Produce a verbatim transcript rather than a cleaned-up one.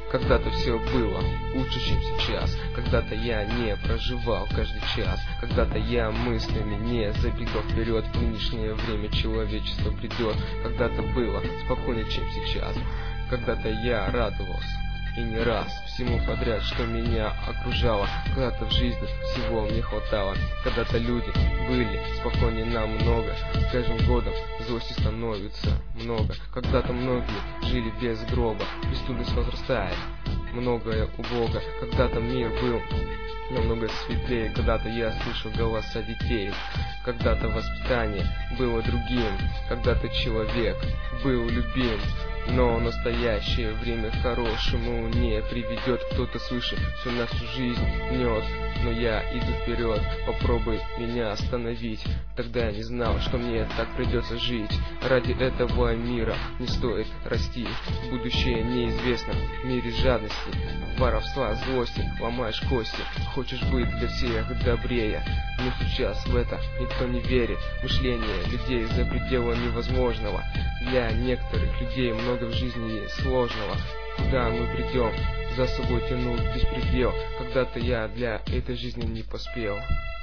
Когда-то все было лучше, чем сейчас. Когда-то я не проживал каждый час. Когда-то я мыслями не забегал вперед. В нынешнее время человечество придет. Когда-то было спокойнее, чем сейчас. Когда-то я радовался и не раз всему подряд, что меня окружало. Когда-то в жизни всего мне хватало. Когда-то люди были спокойнее намного. С каждым годом злости становится много. Когда-то многие жили без гроба. Преступность возрастает, многое у Бога. Когда-то мир был намного светлее. Когда-то я слышал голоса детей. Когда-то воспитание было другим. Когда-то человек был любим. Но настоящее время к хорошему не приведет. Кто-то свыше всю нашу жизнь гнет. Но я иду вперед, попробуй меня остановить. Тогда я не знал, что мне так придется жить. Ради этого мира не стоит расти. Будущее неизвестно в мире жадности, воровства, злости, ломаешь кости. Хочешь быть для всех добрее, но сейчас в это никто не верит. Мышление людей за пределами возможного. Для некоторых людей много в жизни сложного. Куда мы придем? За собой тянут беспредел. Когда-то я для этой жизни не поспел.